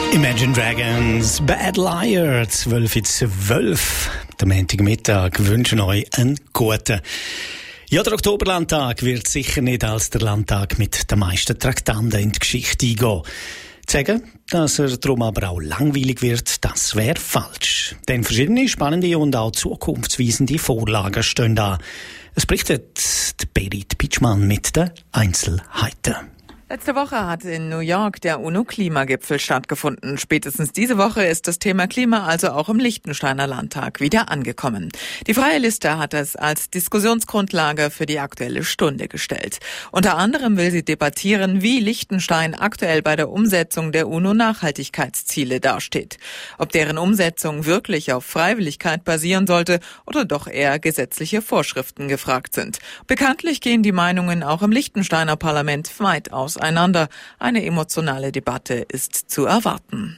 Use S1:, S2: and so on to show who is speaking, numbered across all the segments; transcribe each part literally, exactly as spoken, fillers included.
S1: Imagine Dragons, Bad Liar, zwölf Uhr zwölf. Der Montagmittag wünschen euch einen guten. Ja, der Oktoberlandtag wird sicher nicht als der Landtag mit den meisten Traktanten in die Geschichte eingehen. Zu sagen, dass er darum aber auch langweilig wird, das wäre falsch. Denn verschiedene spannende und auch zukunftsweisende Vorlagen stehen da. Es berichtet Berit Pitschmann mit den Einzelheiten.
S2: Letzte Woche hat in New York der UNO-Klimagipfel stattgefunden. Spätestens diese Woche ist das Thema Klima also auch im Liechtensteiner Landtag wieder angekommen. Die Freie Liste hat es als Diskussionsgrundlage für die Aktuelle Stunde gestellt. Unter anderem will sie debattieren, wie Liechtenstein aktuell bei der Umsetzung der UNO-Nachhaltigkeitsziele dasteht. Ob deren Umsetzung wirklich auf Freiwilligkeit basieren sollte oder doch eher gesetzliche Vorschriften gefragt sind. Bekanntlich gehen die Meinungen auch im Liechtensteiner Parlament weit auseinander. Eine emotionale Debatte ist zu erwarten.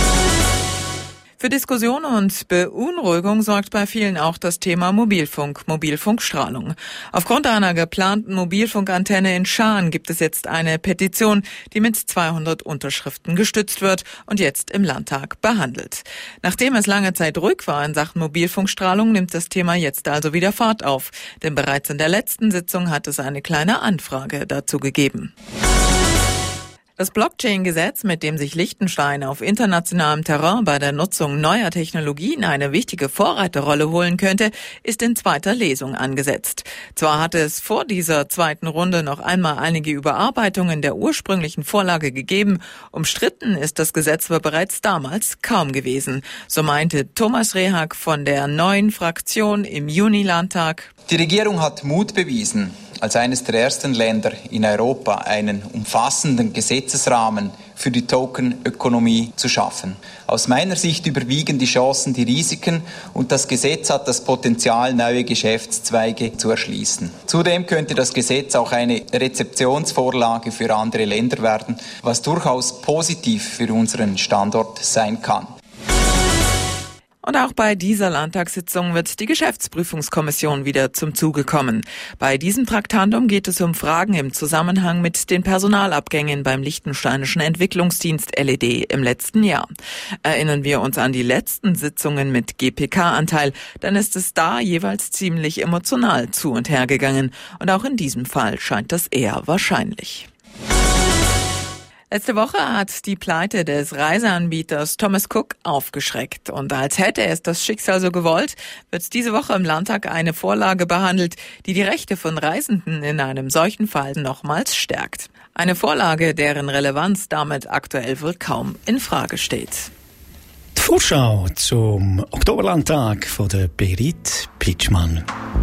S2: Für Diskussion und Beunruhigung sorgt bei vielen auch das Thema Mobilfunk, Mobilfunkstrahlung. Aufgrund einer geplanten Mobilfunkantenne in Schaan gibt es jetzt eine Petition, die mit zweihundert Unterschriften gestützt wird und jetzt im Landtag behandelt. Nachdem es lange Zeit ruhig war in Sachen Mobilfunkstrahlung, nimmt das Thema jetzt also wieder Fahrt auf. Denn bereits in der letzten Sitzung hat es eine kleine Anfrage dazu gegeben. Das Blockchain-Gesetz, mit dem sich Liechtenstein auf internationalem Terrain bei der Nutzung neuer Technologien eine wichtige Vorreiterrolle holen könnte, ist in zweiter Lesung angesetzt. Zwar hatte es vor dieser zweiten Runde noch einmal einige Überarbeitungen der ursprünglichen Vorlage gegeben, umstritten ist das Gesetz aber bereits damals kaum gewesen. So meinte Thomas Rehag von der neuen Fraktion im Juni-Landtag.
S3: Die Regierung hat Mut bewiesen, als eines der ersten Länder in Europa einen umfassenden Gesetzesrahmen für die Tokenökonomie zu schaffen. Aus meiner Sicht überwiegen die Chancen die Risiken und das Gesetz hat das Potenzial, neue Geschäftszweige zu erschließen. Zudem könnte das Gesetz auch eine Rezeptionsvorlage für andere Länder werden, was durchaus positiv für unseren Standort sein kann.
S2: Und auch bei dieser Landtagssitzung wird die Geschäftsprüfungskommission wieder zum Zuge kommen. Bei diesem Traktandum geht es um Fragen im Zusammenhang mit den Personalabgängen beim Liechtensteinischen Entwicklungsdienst L E D im letzten Jahr. Erinnern wir uns an die letzten Sitzungen mit G P K-Anteil, dann ist es da jeweils ziemlich emotional zu und her gegangen. Und auch in diesem Fall scheint das eher wahrscheinlich. Letzte Woche hat die Pleite des Reiseanbieters Thomas Cook aufgeschreckt. Und als hätte es das Schicksal so gewollt, wird diese Woche im Landtag eine Vorlage behandelt, die die Rechte von Reisenden in einem solchen Fall nochmals stärkt. Eine Vorlage, deren Relevanz damit aktuell wohl kaum in Frage steht.
S1: Die Vorschau zum Oktoberlandtag von der Berit Pitschmann.